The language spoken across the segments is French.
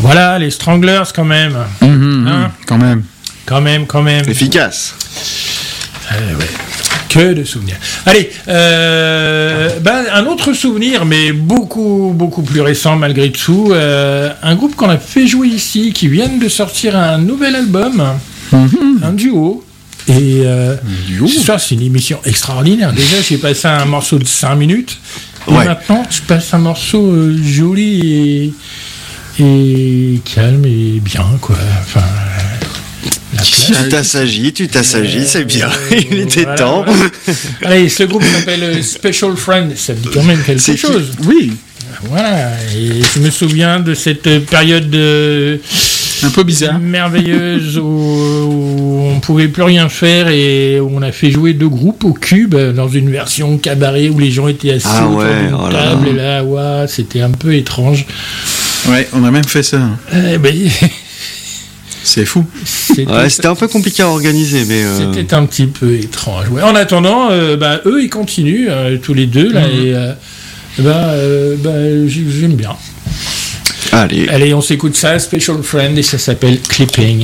Voilà, les Stranglers quand même. Quand même. Quand même. Efficace. Ouais. Que de souvenirs. Allez, un autre souvenir, mais beaucoup plus récent malgré tout. Un groupe qu'on a fait jouer ici, qui vient de sortir un nouvel album, un duo. Et ce soir, c'est une émission extraordinaire. Déjà, j'ai passé un morceau de 5 minutes. Et maintenant, je passe un morceau joli et calme et bien, quoi. Enfin, tu t'assagis, c'est bien. Il était temps. Voilà. Allez, ce groupe s'appelle Special Friend. Ça dit quand même quelque chose. Oui. Voilà. Et je me souviens de cette période un peu bizarre, merveilleuse où on pouvait plus rien faire et où on a fait jouer 2 groupes au cube dans une version cabaret où les gens étaient assis autour d'une table et là, c'était un peu étrange. Ouais, on a même fait ça. C'est fou. C'était un peu compliqué à organiser, mais c'était un petit peu étrange. Ouais. En attendant, eux ils continuent tous les deux là et j'aime bien. Allez, on s'écoute ça, Special Friend, et ça s'appelle Clipping.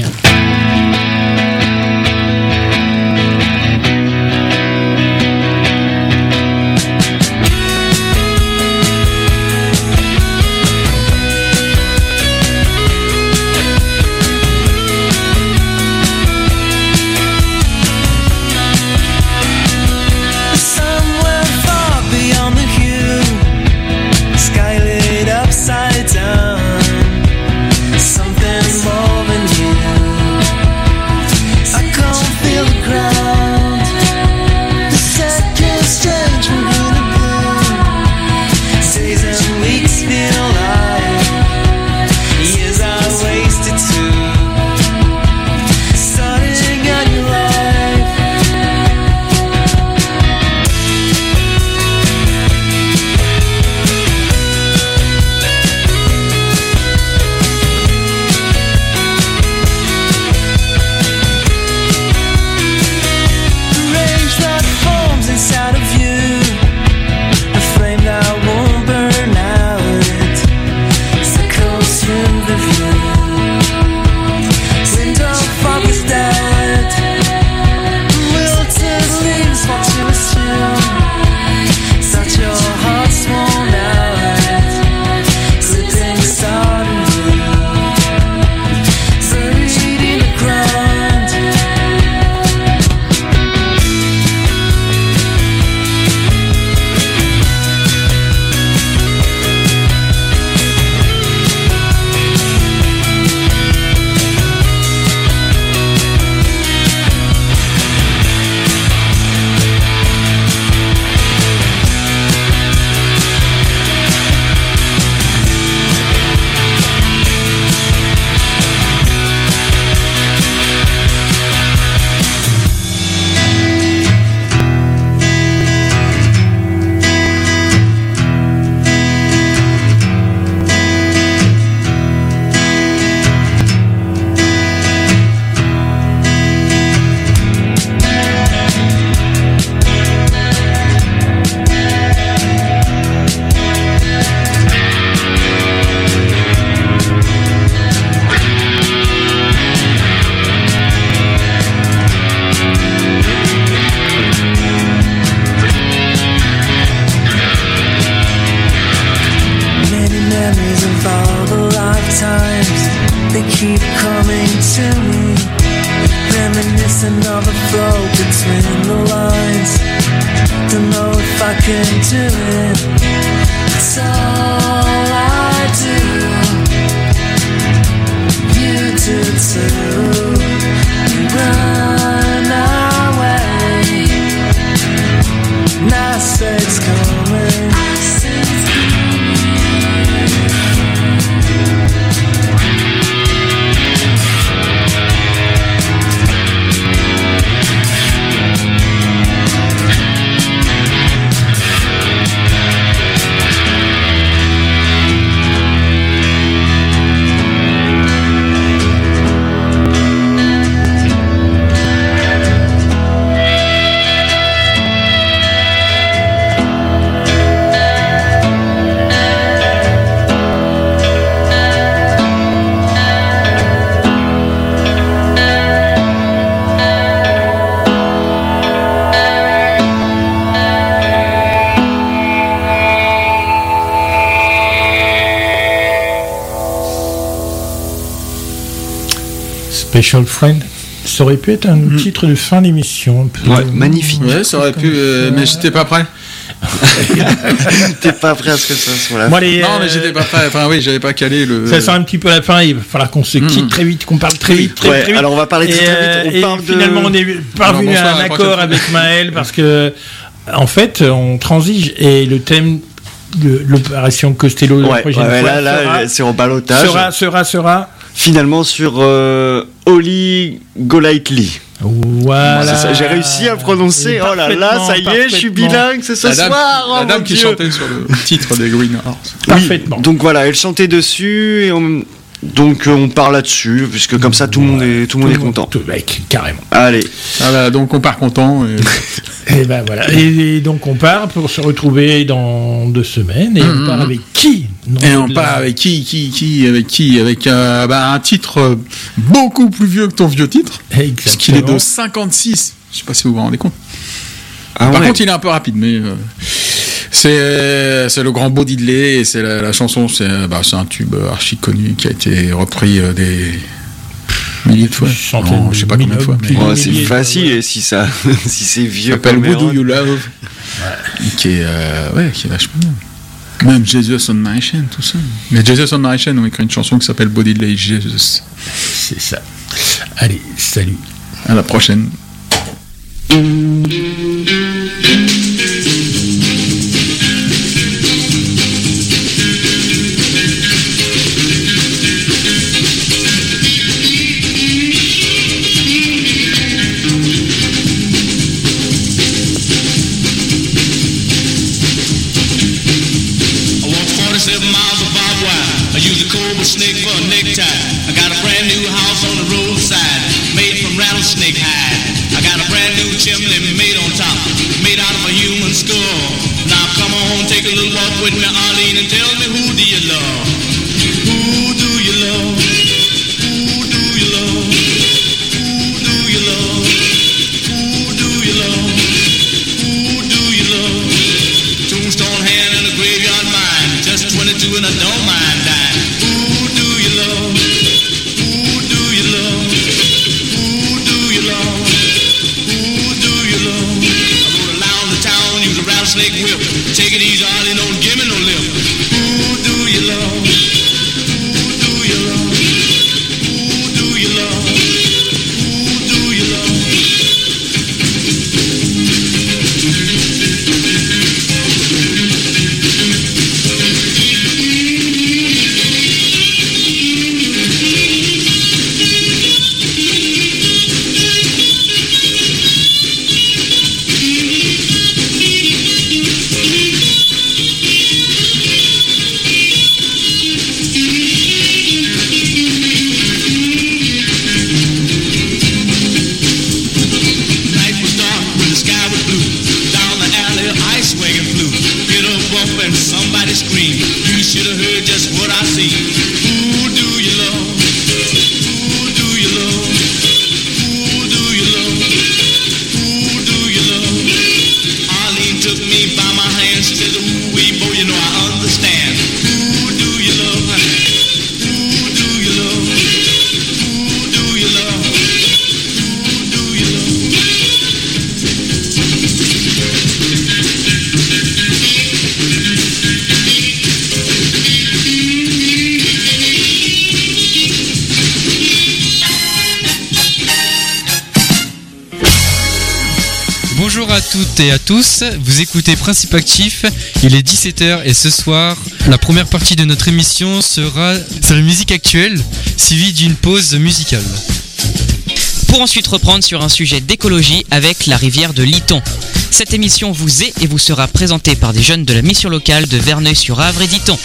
Special Friend. Ça aurait pu être un titre de fin d'émission. Ouais, magnifique. Ouais, ça aurait pu, mais j'étais pas prêt. T'es pas prêt à ce que ça soit là. Bon, non, mais j'étais pas prêt. Enfin, oui, j'avais pas calé le. Ça sent un petit peu la fin. Il va falloir qu'on se quitte très vite, qu'on parle très vite, très vite. Alors, on va parler très vite. Finalement, on est parvenu à un accord avec Maël parce que, en fait, on transige et le thème de l'opération Costello la prochaine fois là, c'est en ballottage. Sera finalement sur Holly Golightly. Voilà. C'est ça, j'ai réussi à prononcer. Oh là là, ça y est, je suis bilingue, c'est ce soir. La dame qui chantait sur le titre des Green Horse. Parfaitement. Oui, donc voilà, elle chantait dessus et donc on part là-dessus, puisque comme ça tout le monde est content. Tout mec, carrément. Allez. Voilà, donc on part content. Et ben voilà. Et donc on part pour se retrouver dans 2 semaines. Et on part avec qui? Et on part avec qui? Avec un titre beaucoup plus vieux que ton vieux titre. Exactement. Puisqu'il est de 56. Je sais pas si vous vous rendez compte. Par contre, il est un peu rapide, mais c'est le grand Bo Diddley et c'est la chanson. C'est un tube archi connu qui a été repris des milliers de fois. Je sais pas combien de fois. Mais... c'est facile et si c'est vieux. Ça s'appelle Who Do You Love, qui est vachement bien. Même Jesus on My Chain, tout ça. Mais Jesus on My Chain ont écrit une chanson qui s'appelle Bo Diddley Jesus. C'est ça. Allez, salut. À la prochaine. Snake for a necktie. I got a brand new house on the roadside, made from rattlesnake hide. I got a brand new chimney made on top, made out of a human skull. Now come on, take a little walk with me, Arlene, and tell me, who do you love? Who do you love? Who do you love? Who do you love? Who do you love? Who do you love? Tombstone hand and a graveyard mine, just 22 and I don't mind dying. Snake whip, take it easy, Arlie, don't give me no lip. Who do you love? Who do you love? Who do you love? Who do you love? Bonjour à toutes et à tous, vous écoutez Principe Actif, il est 17h et ce soir, la première partie de notre émission sera sur la musique actuelle, suivie d'une pause musicale. Pour ensuite reprendre sur un sujet d'écologie avec la rivière de Liton. Cette émission vous est et vous sera présentée par des jeunes de la mission locale de Verneuil-sur-Avre et d'Iton.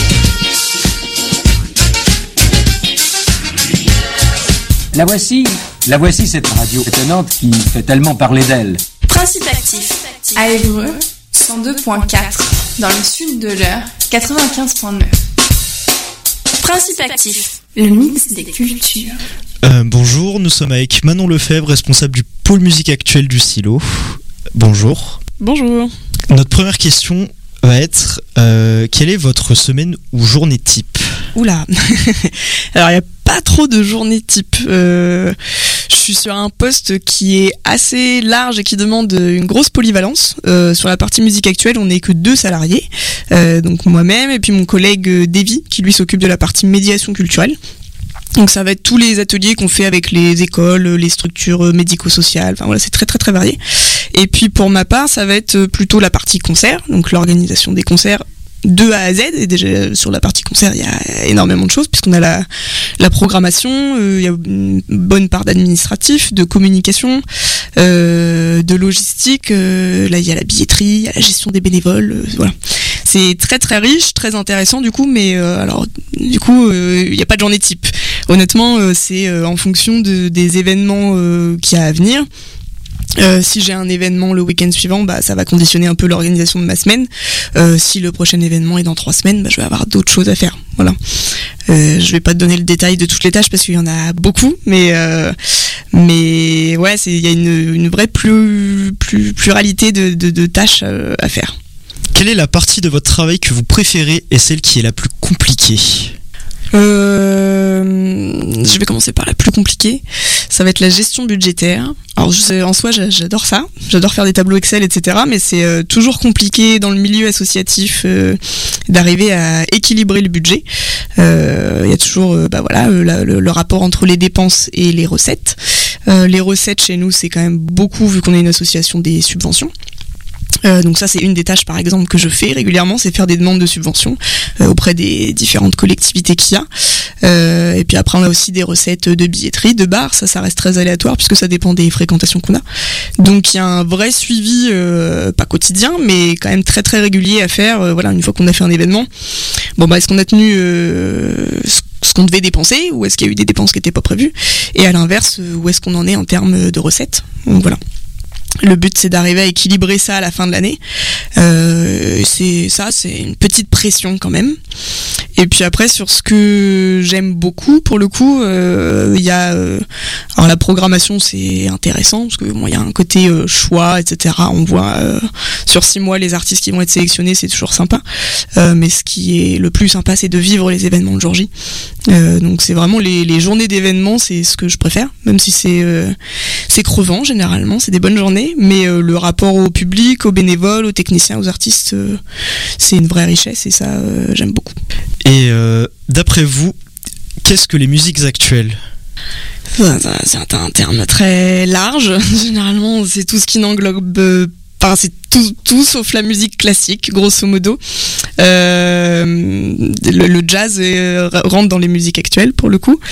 La voici cette radio étonnante qui fait tellement parler d'elle. Principe Actif, à Évreux, 102.4, dans le sud de l'Eure, 95.9. Principe Actif, le mix des cultures. Bonjour, nous sommes avec Manon Lefebvre, responsable du pôle musique actuelle du Silo. Bonjour. Bonjour. Notre première question va être quelle est votre semaine ou journée type ? Oula. Alors il y a pas trop de journée type. Je suis sur un poste qui est assez large et qui demande une grosse polyvalence. Sur la partie musique actuelle, on n'est que 2 salariés, donc moi-même et puis mon collègue Davy qui lui s'occupe de la partie médiation culturelle. Donc ça va être tous les ateliers qu'on fait avec les écoles, les structures médico-sociales, enfin voilà, c'est très très très varié. Et puis pour ma part, ça va être plutôt la partie concert, donc l'organisation des concerts de A à Z. Et déjà sur la partie concert, il y a énormément de choses puisqu'on a la programmation, il y a une bonne part d'administratif, de communication, de logistique, là il y a la billetterie, il y a la gestion des bénévoles, voilà. C'est très très riche, très intéressant du coup, mais il n'y a pas de journée type. Honnêtement, c'est en fonction des événements qu'il y a à venir. Si j'ai un événement le week-end suivant, ça va conditionner un peu l'organisation de ma semaine. Si le prochain événement est dans 3 semaines, je vais avoir d'autres choses à faire. Voilà. Je vais pas te donner le détail de toutes les tâches parce qu'il y en a beaucoup, mais ouais, il y a une vraie pluralité de tâches à faire. Quelle est la partie de votre travail que vous préférez et celle qui est la plus compliquée ? Je vais commencer par la plus compliquée. Ça va être la gestion budgétaire. Alors en soi, j'adore ça. J'adore faire des tableaux Excel, etc. Mais c'est toujours compliqué dans le milieu associatif d'arriver à équilibrer le budget. Il y a toujours le rapport entre les dépenses et les recettes. Les recettes chez nous, c'est quand même beaucoup vu qu'on est une association des subventions. Donc ça c'est une des tâches par exemple que je fais régulièrement, c'est faire des demandes de subventions auprès des différentes collectivités qu'il y a. Et puis après on a aussi des recettes de billetterie, de bar, ça reste très aléatoire puisque ça dépend des fréquentations qu'on a. Donc il y a un vrai suivi, pas quotidien mais quand même très très régulier à faire. Une fois qu'on a fait un événement, est-ce qu'on a tenu ce qu'on devait dépenser ou est-ce qu'il y a eu des dépenses qui n'étaient pas prévues, et à l'inverse où est-ce qu'on en est en termes de recettes. Donc voilà. Le but, c'est d'arriver à équilibrer ça à la fin de l'année. C'est une petite pression quand même. Et puis après, sur ce que j'aime beaucoup, pour le coup, il y a... alors la programmation, c'est intéressant, parce que il y a un côté choix, etc. On voit sur 6 mois les artistes qui vont être sélectionnés, c'est toujours sympa. Mais ce qui est le plus sympa, c'est de vivre les événements le jour J. Donc c'est vraiment les journées d'événements, c'est ce que je préfère, même si c'est crevant généralement, c'est des bonnes journées, mais le rapport au public, aux bénévoles, aux techniciens, aux artistes, c'est une vraie richesse et ça, j'aime beaucoup. Et d'après vous, qu'est-ce que les musiques actuelles ? C'est un terme très large. Généralement, c'est tout ce qui n'englobe c'est tout sauf la musique classique, grosso modo. Le jazz rentre dans les musiques actuelles, pour le coup.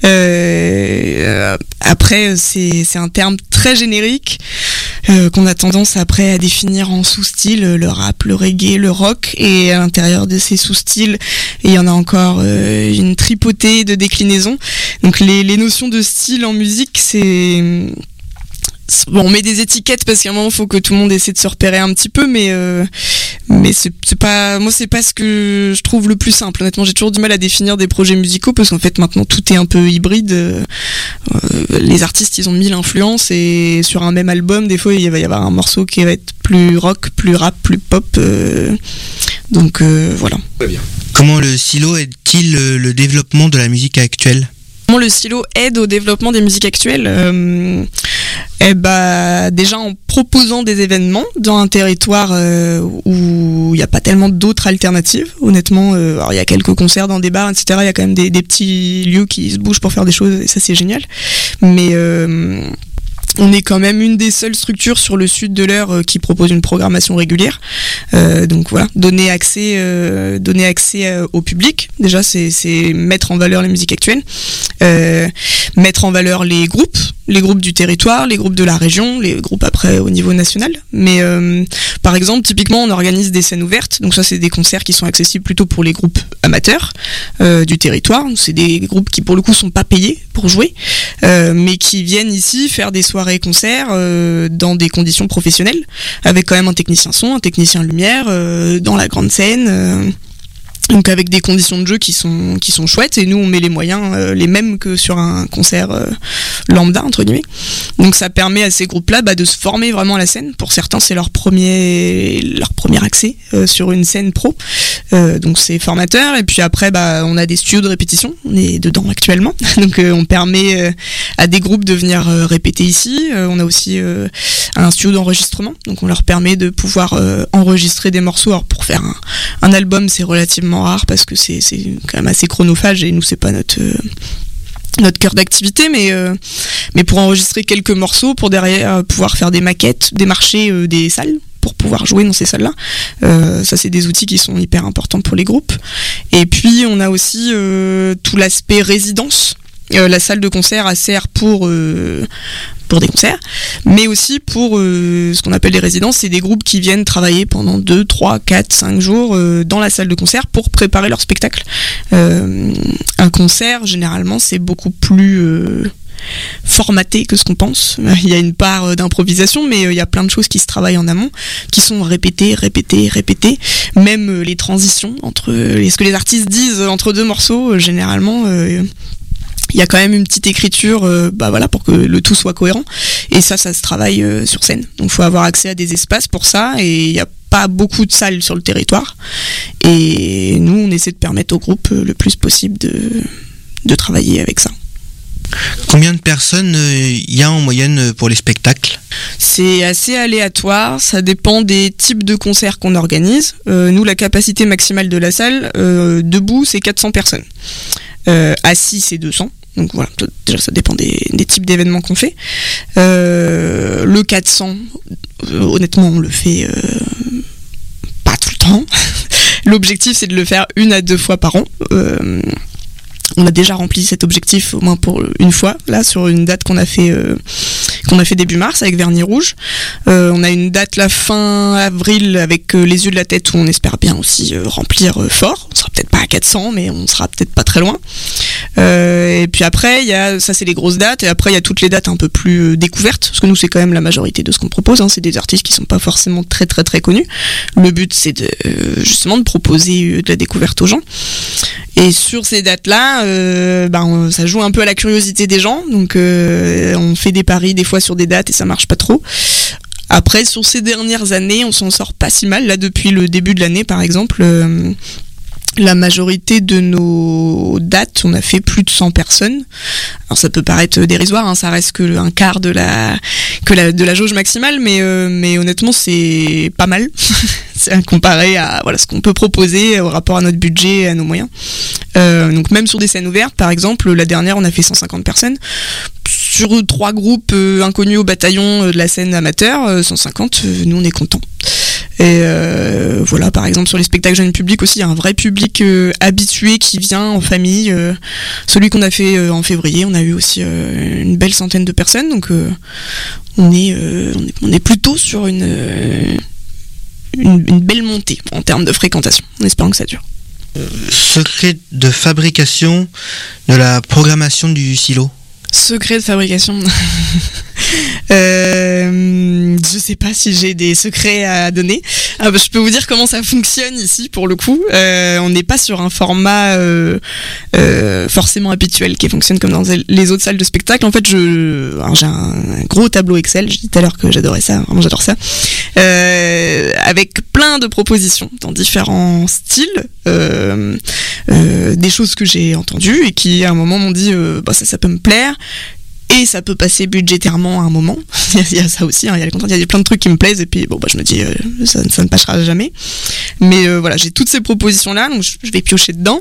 Après, c'est un terme très générique qu'on a tendance après à définir en sous-styles, le rap, le reggae, le rock, et à l'intérieur de ces sous-styles, il y en a encore une tripotée de déclinaisons. Donc les notions de style en musique, on met des étiquettes parce qu'à un moment il faut que tout le monde essaie de se repérer un petit peu, mais c'est pas ce que je trouve le plus simple. Honnêtement, j'ai toujours du mal à définir des projets musicaux parce qu'en fait maintenant tout est un peu hybride. Les artistes, ils ont 1000 influences et sur un même album, des fois il va y avoir un morceau qui va être plus rock, plus rap, plus pop. Donc voilà. Très bien. Comment le silo aide-t-il le développement de la musique actuelle ? Comment le silo aide au développement des musiques actuelles ? Déjà en proposant des événements dans un territoire où il n'y a pas tellement d'autres alternatives. Honnêtement, alors il y a quelques concerts dans des bars, etc. Il y a quand même des petits lieux qui se bougent pour faire des choses et ça c'est génial. Mais on est quand même une des seules structures sur le sud de l'Eure qui propose une programmation régulière. Donc voilà, donner accès au public. Déjà, c'est mettre en valeur les musiques actuelles, mettre en valeur les groupes du territoire, les groupes de la région, les groupes après au niveau national. Mais par exemple, typiquement, on organise des scènes ouvertes. Donc ça, c'est des concerts qui sont accessibles plutôt pour les groupes amateurs du territoire. C'est des groupes qui, pour le coup, sont pas payés pour jouer, mais qui viennent ici faire des soirées-concerts dans des conditions professionnelles, avec quand même un technicien son, un technicien lumière, dans la grande scène. Donc avec des conditions de jeu qui sont chouettes, et nous on met les moyens les mêmes que sur un concert lambda entre guillemets. Donc ça permet à ces groupes-là de se former vraiment à la scène. Pour certains c'est leur premier accès sur une scène pro, donc c'est formateur. Et puis après on a des studios de répétition, on est dedans actuellement, donc on permet à des groupes de venir répéter ici. On a aussi un studio d'enregistrement, donc on leur permet de pouvoir enregistrer des morceaux. Alors pour faire un album c'est relativement rare parce que c'est quand même assez chronophage, et nous c'est pas notre cœur d'activité, mais pour enregistrer quelques morceaux, pour derrière pouvoir faire des maquettes, démarcher des salles pour pouvoir jouer dans ces salles-là, ça c'est des outils qui sont hyper importants pour les groupes. Et puis on a aussi tout l'aspect résidence. La salle de concert sert pour des concerts, mais aussi pour ce qu'on appelle des résidences. C'est des groupes qui viennent travailler pendant 2, 3, 4, 5 jours dans la salle de concert pour préparer leur spectacle. Un concert, généralement, c'est beaucoup plus formaté que ce qu'on pense. Il y a une part d'improvisation, mais il y a plein de choses qui se travaillent en amont, qui sont répétées. Même les transitions entre ce que les artistes disent entre deux morceaux, généralement... il y a quand même une petite écriture pour que le tout soit cohérent, et ça se travaille sur scène. Donc il faut avoir accès à des espaces pour ça, et il n'y a pas beaucoup de salles sur le territoire, et nous on essaie de permettre au groupe le plus possible de travailler avec ça. Combien de personnes il y a en moyenne pour les spectacles ? C'est assez aléatoire, ça dépend des types de concerts qu'on organise. Nous, la capacité maximale de la salle, debout, c'est 400 personnes. Assis, c'est 200. Donc voilà, déjà ça dépend des types d'événements qu'on fait. Le 400, honnêtement, on le fait pas tout le temps. L'objectif, c'est de le faire 1 à 2 fois par an. On a déjà rempli cet objectif au moins pour une fois, là, sur une date qu'on a fait début mars avec Vernis Rouge. On a une date la fin avril avec Les Yeux de la Tête, où on espère bien aussi remplir fort. On sera peut-être pas à 400, mais on sera peut-être pas très loin. Et puis après, ça c'est les grosses dates, et après il y a toutes les dates un peu plus découvertes, parce que nous c'est quand même la majorité de ce qu'on propose, c'est des artistes qui sont pas forcément très très très connus. Le but c'est justement de proposer de la découverte aux gens. Et sur ces dates-là, ça joue un peu à la curiosité des gens, donc on fait des paris des fois sur des dates et ça marche pas trop. Après, sur ces dernières années, on s'en sort pas si mal. Là, depuis le début de l'année, par exemple, la majorité de nos dates, on a fait plus de 100 personnes. Alors ça peut paraître dérisoire, ça reste que un quart de la jauge maximale, mais honnêtement c'est pas mal. C'est comparé à ce qu'on peut proposer au rapport à notre budget et à nos moyens. Donc même sur des scènes ouvertes, par exemple, la dernière on a fait 150 personnes. Sur 3 groupes inconnus au bataillon de la scène amateur, 150, nous on est contents. Et voilà, par exemple sur les spectacles jeunes publics aussi, il y a un vrai public habitué qui vient en famille. Celui qu'on a fait en février, on a eu aussi une belle centaine de personnes, donc on est plutôt sur une belle montée en termes de fréquentation, en espérant que ça dure. Secret de fabrication de la programmation du silo. Secret de fabrication. Je sais pas si j'ai des secrets à donner. Je peux vous dire comment ça fonctionne ici pour le coup. On n'est pas sur un format forcément habituel qui fonctionne comme dans les autres salles de spectacle. En fait, j'ai un gros tableau Excel. Je dis tout à l'heure que j'adorais ça. Vraiment, j'adore ça. Avec plein de propositions dans différents styles, des choses que j'ai entendues et qui à un moment m'ont dit ça peut me plaire. Et ça peut passer budgétairement à un moment. Il y a ça aussi, il y a plein de trucs qui me plaisent, et puis je me dis ça ne passera jamais. Mais voilà, j'ai toutes ces propositions-là, donc je vais piocher dedans.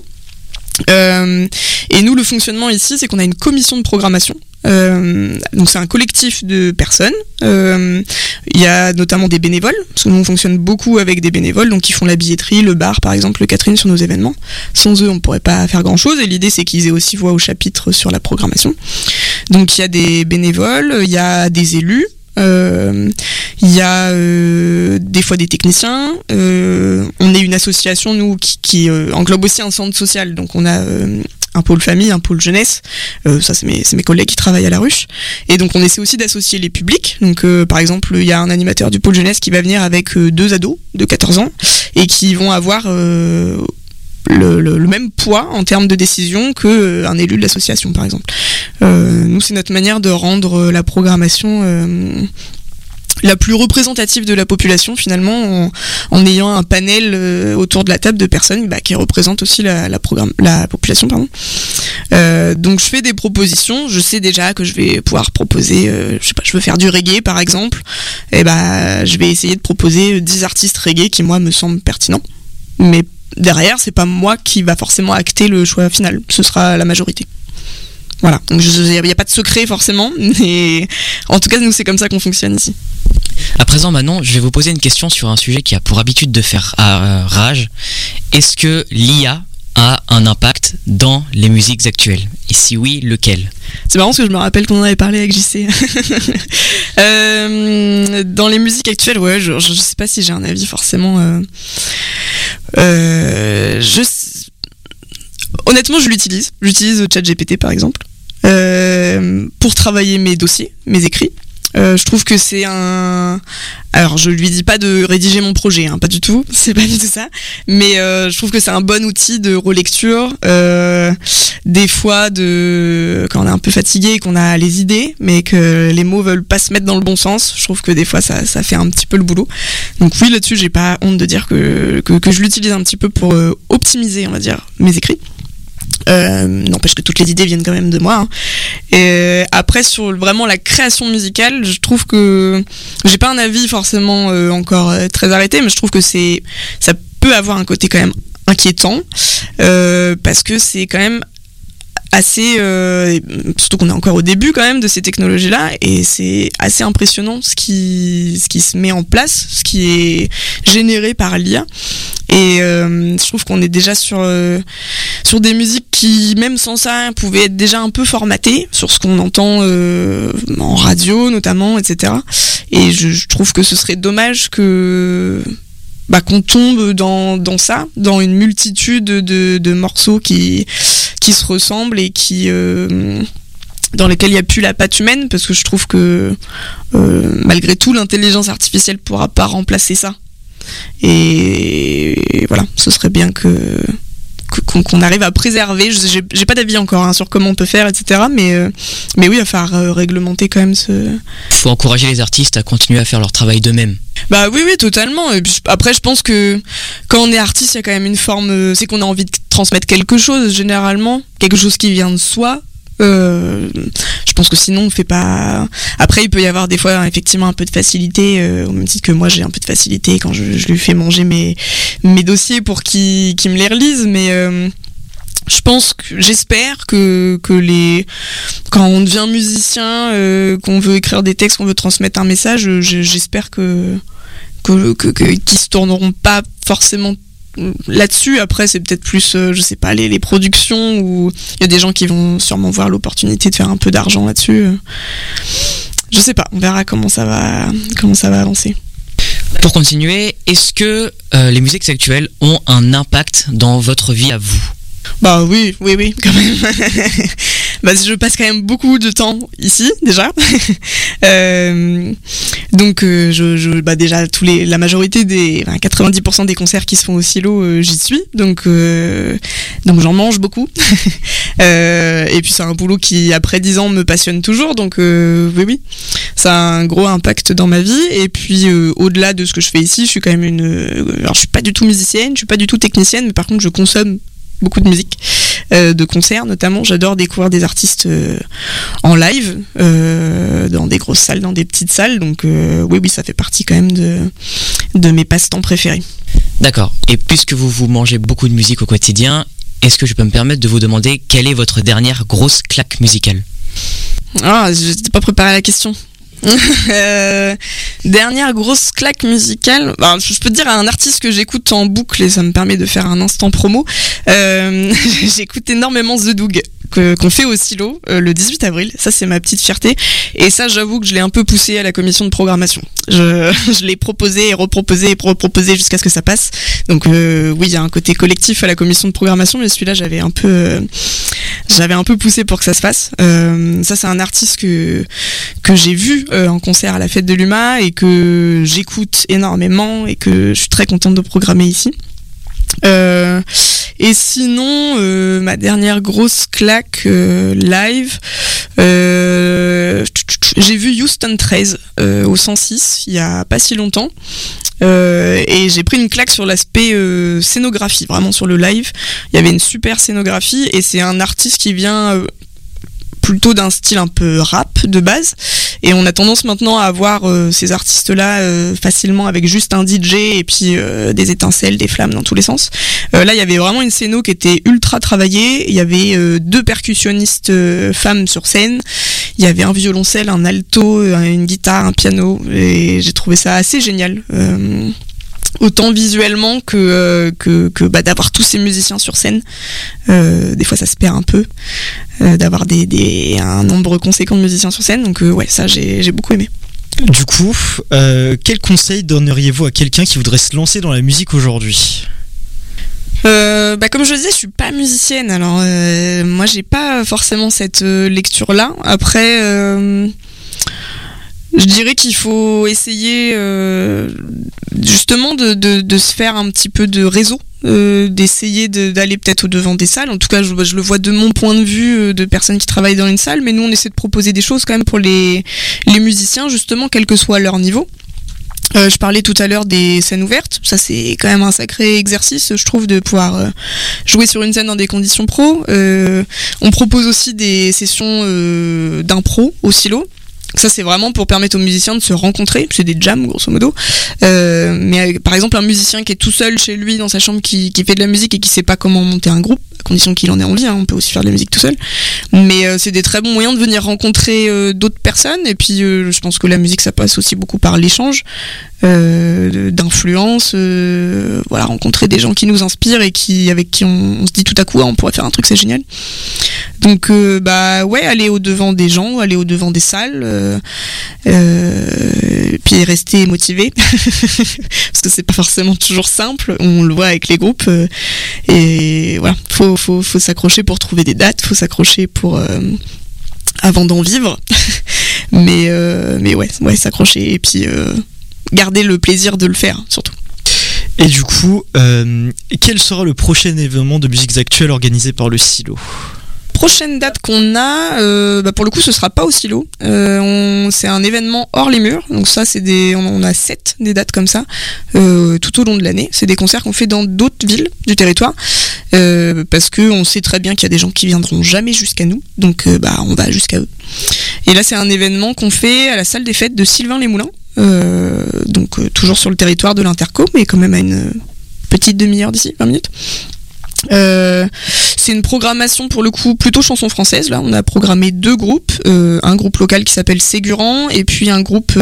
Et nous, le fonctionnement ici, c'est qu'on a une commission de programmation. Donc c'est un collectif de personnes. Il y a notamment des bénévoles, parce que nous on fonctionne beaucoup avec des bénévoles, donc ils font la billetterie, le bar par exemple, le catering sur nos événements. Sans eux on ne pourrait pas faire grand chose, et l'idée c'est qu'ils aient aussi voix au chapitre sur la programmation. Donc il y a des bénévoles, il y a des élus, il y a des fois des techniciens. On est une association nous qui englobe aussi un centre social, donc on a un pôle famille, un pôle jeunesse. Ça c'est mes collègues qui travaillent à la ruche, et donc on essaie aussi d'associer les publics. Donc par exemple il y a un animateur du pôle jeunesse qui va venir avec 2 ados de 14 ans et qui vont avoir le même poids en termes de décision qu'un élu de l'association, par exemple. Nous, c'est notre manière de rendre la programmation la plus représentative de la population, finalement, en ayant un panel autour de la table de personnes qui représentent aussi la population. Donc je fais des propositions, je sais déjà que je vais pouvoir proposer, je veux faire du reggae par exemple, et je vais essayer de proposer 10 artistes reggae qui moi me semblent pertinents, mais derrière c'est pas moi qui va forcément acter le choix final, ce sera la majorité. Voilà, donc il n'y a pas de secret forcément, mais en tout cas nous c'est comme ça qu'on fonctionne ici. À présent, Manon, je vais vous poser une question sur un sujet qui a pour habitude de faire rage. Est-ce que l'IA a un impact dans les musiques actuelles? Et si oui, lequel? C'est marrant parce que je me rappelle qu'on en avait parlé avec JC. Dans les musiques actuelles, ouais, je sais pas si j'ai un avis forcément. Honnêtement, je l'utilise. J'utilise ChatGPT par exemple pour travailler mes dossiers, mes écrits. Je trouve que c'est alors je lui dis pas de rédiger mon projet, pas du tout, c'est pas du tout ça, mais je trouve que c'est un bon outil de relecture, des fois quand on est un peu fatigué, qu'on a les idées, mais que les mots veulent pas se mettre dans le bon sens, je trouve que des fois ça fait un petit peu le boulot. Donc oui, là-dessus j'ai pas honte de dire que je l'utilise un petit peu pour optimiser, on va dire, mes écrits. N'empêche que toutes les idées viennent quand même de moi. Et après sur vraiment la création musicale, je trouve que j'ai pas un avis forcément encore très arrêté, mais je trouve que ça peut avoir un côté quand même inquiétant parce que c'est quand même assez surtout qu'on est encore au début quand même de ces technologies là, et c'est assez impressionnant ce qui se met en place, ce qui est généré par l'IA, et je trouve qu'on est déjà sur des musiques qui même sans ça pouvaient être déjà un peu formatées sur ce qu'on entend en radio notamment, etc. Et je trouve que ce serait dommage qu'on tombe dans ça, dans une multitude de morceaux qui se ressemblent et dans lesquels il n'y a plus la patte humaine, parce que je trouve que malgré tout l'intelligence artificielle pourra pas remplacer ça, et voilà, ce serait bien qu'on arrive à préserver. J'ai pas d'avis encore sur comment on peut faire, etc. Mais oui, il va falloir réglementer quand même faut encourager les artistes à continuer à faire leur travail d'eux-mêmes. Bah oui, totalement. Et puis, après, je pense que quand on est artiste, il y a quand même une forme, c'est qu'on a envie de transmettre quelque chose, généralement, quelque chose qui vient de soi. Je pense que sinon on fait pas. Après, il peut y avoir des fois effectivement un peu de facilité, au même titre que moi j'ai un peu de facilité quand je lui fais manger mes dossiers pour qu'il me les relise, mais je pense j'espère que quand on devient musicien, qu'on veut écrire des textes, qu'on veut transmettre un message, j'espère qu'ils se tourneront pas forcément là-dessus. Après, c'est peut-être plus, je sais pas, les productions, où il y a des gens qui vont sûrement voir l'opportunité de faire un peu d'argent là-dessus. Je sais pas, on verra comment ça va avancer. Pour continuer, est-ce que les musiques actuelles ont un impact dans votre vie à vous? Bah oui, quand même. Je passe quand même beaucoup de temps ici déjà. Donc déjà la majorité des 90% des concerts qui se font au Silo, j'y suis. Donc j'en mange beaucoup. Et puis c'est un boulot qui après 10 ans me passionne toujours. Donc oui, ça a un gros impact dans ma vie. Et puis au-delà de ce que je fais ici, je suis quand même alors je suis pas du tout musicienne, je suis pas du tout technicienne, mais par contre je consomme beaucoup de musique, de concerts notamment. J'adore découvrir des artistes en live, dans des grosses salles, dans des petites salles. Donc oui, ça fait partie quand même de mes passe-temps préférés. D'accord. Et puisque vous mangez beaucoup de musique au quotidien, est-ce que je peux me permettre de vous demander quelle est votre dernière grosse claque musicale? Ah, je n'étais pas préparé à la question. Dernière grosse claque musicale, je peux te dire un artiste que j'écoute en boucle, et ça me permet de faire un instant promo. J'écoute énormément The Doug, qu'on fait au Silo le 18 avril. Ça, c'est ma petite fierté, et ça, j'avoue que je l'ai un peu poussé à la commission de programmation. Je l'ai proposé et reproposé jusqu'à ce que ça passe. Donc oui, il y a un côté collectif à la commission de programmation, mais celui-là, j'avais un peu poussé pour que ça se fasse. Ça, c'est un artiste que j'ai vu en concert à la fête de l'UMA, et que j'écoute énormément, et que je suis très contente de programmer ici. Et sinon, ma dernière grosse claque live, j'ai vu Houston 13 au 106 il y a pas si longtemps. Et j'ai pris une claque sur l'aspect scénographie, vraiment sur le live. Il y avait une super scénographie et c'est un artiste qui vient plutôt d'un style un peu rap de base, et on a tendance maintenant à avoir ces artistes-là facilement avec juste un DJ et puis des étincelles, des flammes dans tous les sens. Là, il y avait vraiment une scéno qui était ultra travaillée. Il y avait 2 percussionnistes femmes sur scène. Il y avait un violoncelle, un alto, une guitare, un piano, et j'ai trouvé ça assez génial. Autant visuellement que d'avoir tous ces musiciens sur scène. Des fois ça se perd un peu d'avoir un nombre conséquent de musiciens sur scène, donc ouais, ça j'ai beaucoup aimé. Du coup, quel conseil donneriez-vous à quelqu'un qui voudrait se lancer dans la musique aujourd'hui ? Comme je le disais, je suis pas musicienne, alors moi j'ai pas forcément cette lecture là. Après je dirais qu'il faut essayer justement de se faire un petit peu de réseau, d'essayer d'aller peut-être au-devant des salles. En tout cas, je le vois de mon point de vue de personnes qui travaillent dans une salle, mais nous on essaie de proposer des choses quand même pour les musiciens, justement, quel que soit leur niveau. Je parlais tout à l'heure des scènes ouvertes, ça c'est quand même un sacré exercice, je trouve, de pouvoir jouer sur une scène dans des conditions pro. On propose aussi des sessions d'impro au silo. Ça c'est vraiment pour permettre aux musiciens de se rencontrer, c'est des jams grosso modo. Mais par exemple un musicien qui est tout seul chez lui dans sa chambre, qui fait de la musique et qui sait pas comment monter un groupe, à condition qu'il en ait envie, hein, on peut aussi faire de la musique tout seul. Mais c'est des très bons moyens de venir rencontrer d'autres personnes. Et puis je pense que la musique ça passe aussi beaucoup par l'échange d'influence, voilà, rencontrer des gens qui nous inspirent et avec qui on se dit tout à coup on pourrait faire un truc, c'est génial. Donc ouais, aller au devant des gens, aller au devant des salles, puis rester motivé parce que c'est pas forcément toujours simple, on le voit avec les groupes, et voilà, faut s'accrocher pour trouver des dates, faut s'accrocher pour avant d'en vivre. mais ouais, s'accrocher et puis garder le plaisir de le faire surtout. Et du coup, quel sera le prochain événement de musiques actuelles organisé par le Silo ? Prochaine date qu'on a, pour le coup ce sera pas au Silo, c'est un événement hors les murs, donc ça c'est on a 7 des dates comme ça tout au long de l'année. C'est des concerts qu'on fait dans d'autres villes du territoire, parce que on sait très bien qu'il y a des gens qui viendront jamais jusqu'à nous, donc on va jusqu'à eux. Et là c'est un événement qu'on fait à la salle des fêtes de Sylvain-les-Moulins, donc toujours sur le territoire de l'Interco, mais quand même à une petite demi-heure d'ici, 20 minutes. C'est une programmation pour le coup plutôt chanson française. Là on a programmé 2 groupes, un groupe local qui s'appelle Ségurant et puis un groupe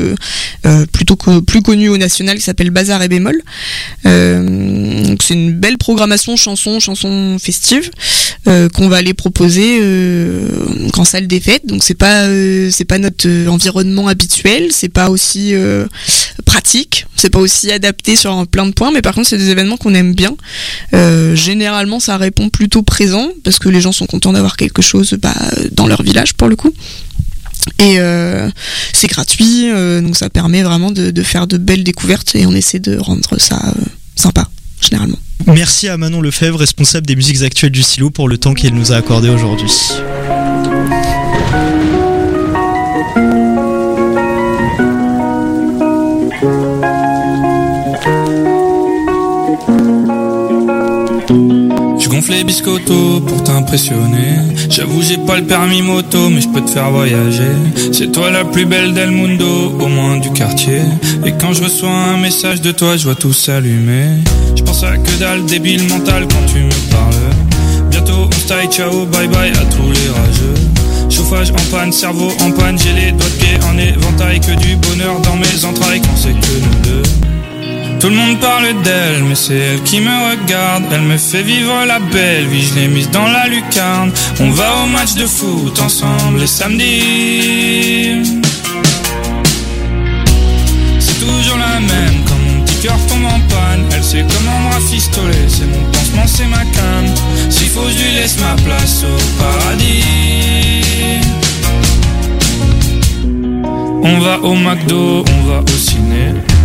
plus connu au national qui s'appelle Bazar et Bémol. Donc c'est une belle programmation chanson festive qu'on va aller proposer en salle des fêtes. Donc c'est pas notre environnement habituel, c'est pas aussi pratique, c'est pas aussi adapté sur plein de points, mais par contre c'est des événements qu'on aime bien. Généralement ça répond plutôt présent parce que les gens sont contents d'avoir quelque chose dans leur village pour le coup, et c'est gratuit, donc ça permet vraiment de faire de belles découvertes et on essaie de rendre ça sympa généralement. Merci à Manon Lefebvre, responsable des musiques actuelles du Silo, pour le temps qu'elle nous a accordé aujourd'hui. Je gonfle les biscottos pour t'impressionner. J'avoue j'ai pas le permis moto, mais je peux te faire voyager. C'est toi la plus belle del mundo, au moins du quartier. Et quand je reçois un message de toi, je vois tout s'allumer. Je pense à que dalle, débile mental quand tu me parles. Bientôt on se taille, ciao, bye bye à tous les rageux. Chauffage en panne, cerveau en panne, j'ai les doigts de pied en éventail. Que du bonheur dans mes entrailles quand c'est que nous deux. Tout le monde parle d'elle, mais c'est elle qui me regarde. Elle me fait vivre la belle vie, je l'ai mise dans la lucarne. On va au match de foot ensemble les samedis. C'est toujours la même, quand mon petit cœur tombe en panne. Elle sait comment me rafistoler, c'est mon pansement, c'est ma canne. S'il faut je lui laisse ma place au paradis. On va au McDo, on va au ciné.